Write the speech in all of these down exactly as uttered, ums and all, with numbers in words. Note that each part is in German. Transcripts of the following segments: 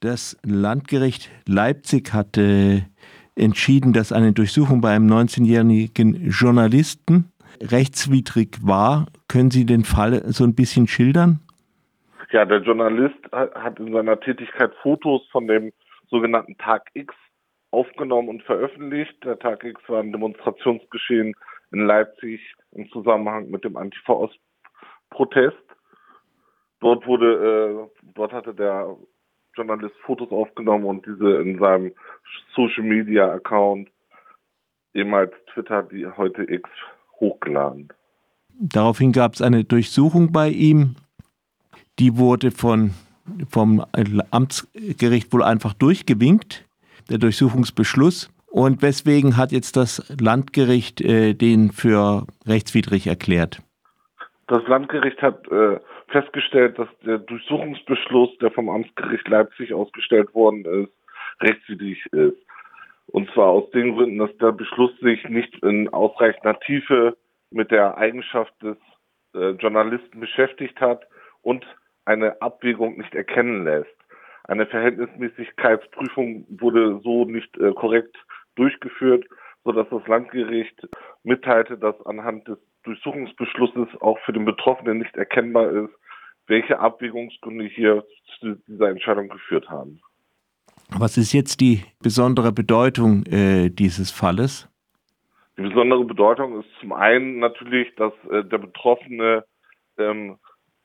Das Landgericht Leipzig hatte entschieden, dass eine Durchsuchung bei einem neunzehnjährigen Journalisten rechtswidrig war. Können Sie den Fall so ein bisschen schildern? Ja, der Journalist hat in seiner Tätigkeit Fotos von dem sogenannten Tag X aufgenommen und veröffentlicht. Der Tag X war ein Demonstrationsgeschehen in Leipzig im Zusammenhang mit dem Antifa-Ost-Protest. Dort wurde, äh, dort hatte der Journalist Fotos aufgenommen und diese in seinem Social-Media-Account, ehemals Twitter, die heute X, hochgeladen. Daraufhin gab es eine Durchsuchung bei ihm. Die wurde von, vom Amtsgericht wohl einfach durchgewinkt, der Durchsuchungsbeschluss. Und weswegen hat jetzt das Landgericht äh, den für rechtswidrig erklärt? Das Landgericht hat äh, festgestellt, dass der Durchsuchungsbeschluss, der vom Amtsgericht Leipzig ausgestellt worden ist, rechtswidrig ist. Und zwar aus den Gründen, dass der Beschluss sich nicht in ausreichender Tiefe mit der Eigenschaft des äh, Journalisten beschäftigt hat und eine Abwägung nicht erkennen lässt. Eine Verhältnismäßigkeitsprüfung wurde so nicht äh, korrekt durchgeführt, sodass das Landgericht mitteilte, dass anhand des Durchsuchungsbeschlusses auch für den Betroffenen nicht erkennbar ist, welche Abwägungsgründe hier zu dieser Entscheidung geführt haben. Was ist jetzt die besondere Bedeutung äh, dieses Falles? Die besondere Bedeutung ist zum einen natürlich, dass äh, der Betroffene ähm,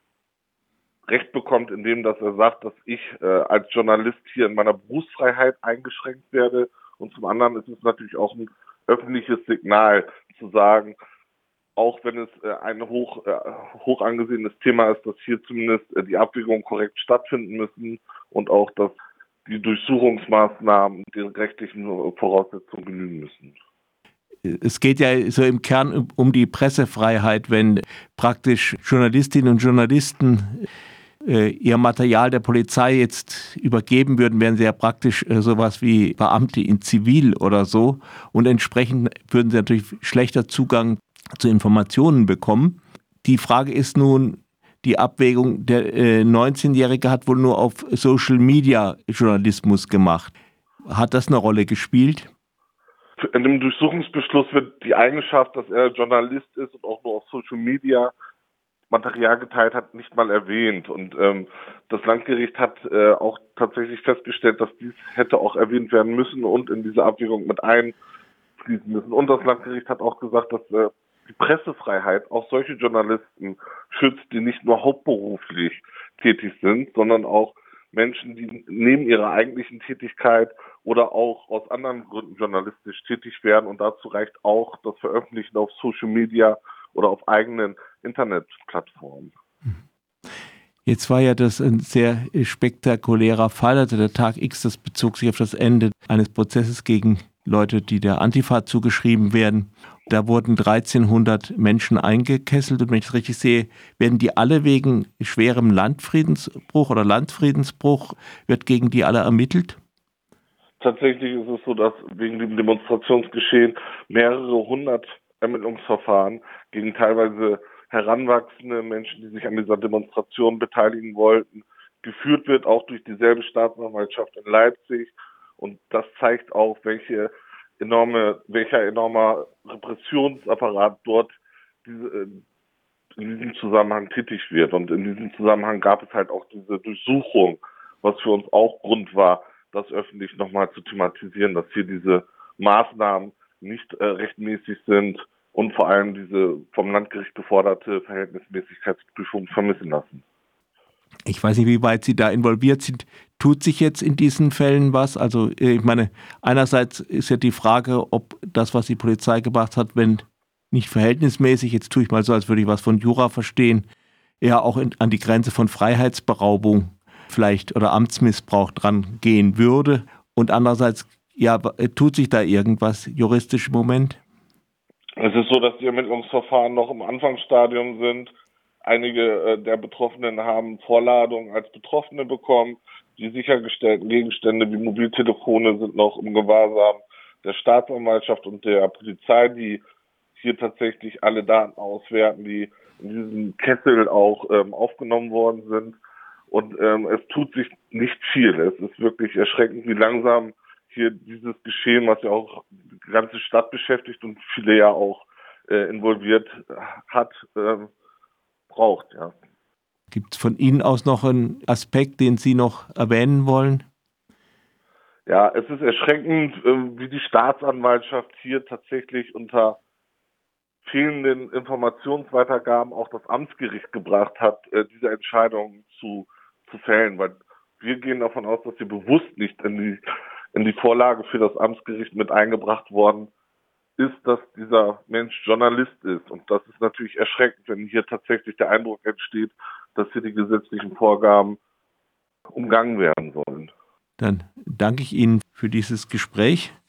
Recht bekommt, indem dass er sagt, dass ich äh, als Journalist hier in meiner Berufsfreiheit eingeschränkt werde. Und zum anderen ist es natürlich auch ein öffentliches Signal zu sagen, auch wenn es äh, ein hoch, äh, hoch angesehenes Thema ist, dass hier zumindest äh, die Abwägungen korrekt stattfinden müssen und auch, dass die Durchsuchungsmaßnahmen den rechtlichen Voraussetzungen genügen müssen. Es geht ja so im Kern um die Pressefreiheit, wenn praktisch Journalistinnen und Journalisten äh, ihr Material der Polizei jetzt übergeben würden, wären sie ja praktisch äh, sowas wie Beamte in Zivil oder so. Und entsprechend würden sie natürlich schlechter Zugang zu Informationen bekommen. Die Frage ist nun, die Abwägung, der äh, neunzehnjährige hat wohl nur auf Social-Media-Journalismus gemacht. Hat das eine Rolle gespielt? In dem Durchsuchungsbeschluss wird die Eigenschaft, dass er Journalist ist und auch nur auf Social Media Material geteilt hat, nicht mal erwähnt. Und ähm, das Landgericht hat äh, auch tatsächlich festgestellt, dass dies hätte auch erwähnt werden müssen und in diese Abwägung mit einfließen müssen. Und das Landgericht hat auch gesagt, dass äh, die Pressefreiheit auch solche Journalisten schützt, die nicht nur hauptberuflich tätig sind, sondern auch Menschen, die neben ihrer eigentlichen Tätigkeit oder auch aus anderen Gründen journalistisch tätig werden. Und dazu reicht auch das Veröffentlichen auf Social Media oder auf eigenen Internetplattformen. Jetzt war ja das ein sehr spektakulärer Fall, also der Tag X, das bezog sich auf das Ende eines Prozesses gegen Leute, die der Antifa zugeschrieben werden. Da wurden dreizehnhundert Menschen eingekesselt und wenn ich es richtig sehe, werden die alle wegen schwerem Landfriedensbruch oder Landfriedensbruch, wird gegen die alle ermittelt? Tatsächlich ist es so, dass wegen dem Demonstrationsgeschehen mehrere hundert Ermittlungsverfahren gegen teilweise heranwachsende Menschen, die sich an dieser Demonstration beteiligen wollten, geführt wird, auch durch dieselbe Staatsanwaltschaft in Leipzig. Und das zeigt auch, welche enorme, welcher enormer Repressionsapparat dort diese, in diesem Zusammenhang tätig wird. Und in diesem Zusammenhang gab es halt auch diese Durchsuchung, was für uns auch Grund war, das öffentlich nochmal zu thematisieren, dass hier diese Maßnahmen nicht äh, rechtmäßig sind und vor allem diese vom Landgericht geforderte Verhältnismäßigkeitsprüfung vermissen lassen. Ich weiß nicht, wie weit Sie da involviert sind. Tut sich jetzt in diesen Fällen was? Also ich meine, einerseits ist ja die Frage, ob das, was die Polizei gemacht hat, wenn nicht verhältnismäßig, jetzt tue ich mal so, als würde ich was von Jura verstehen, eher auch in, an die Grenze von Freiheitsberaubung vielleicht oder Amtsmissbrauch dran gehen würde. Und andererseits, ja, tut sich da irgendwas juristisch im Moment? Es ist so, dass die Ermittlungsverfahren noch im Anfangsstadium sind. Einige äh, der Betroffenen haben Vorladungen als Betroffene bekommen. Die sichergestellten Gegenstände wie Mobiltelefone sind noch im Gewahrsam der Staatsanwaltschaft und der Polizei, die hier tatsächlich alle Daten auswerten, die in diesem Kessel auch ähm, aufgenommen worden sind. Und ähm, es tut sich nicht viel. Es ist wirklich erschreckend, wie langsam hier dieses Geschehen, was ja auch die ganze Stadt beschäftigt und viele ja auch äh, involviert hat, äh, braucht. Ja. Gibt es von Ihnen aus noch einen Aspekt, den Sie noch erwähnen wollen? Ja, es ist erschreckend, äh, wie die Staatsanwaltschaft hier tatsächlich unter fehlenden Informationsweitergaben auch das Amtsgericht gebracht hat, äh, diese Entscheidung zu, zu fällen. Weil wir gehen davon aus, dass sie bewusst nicht in die, in die Vorlage für das Amtsgericht mit eingebracht worden ist, dass dieser Mensch Journalist ist. Und das ist natürlich erschreckend, wenn hier tatsächlich der Eindruck entsteht, dass hier die gesetzlichen Vorgaben umgangen werden sollen. Dann danke ich Ihnen für dieses Gespräch.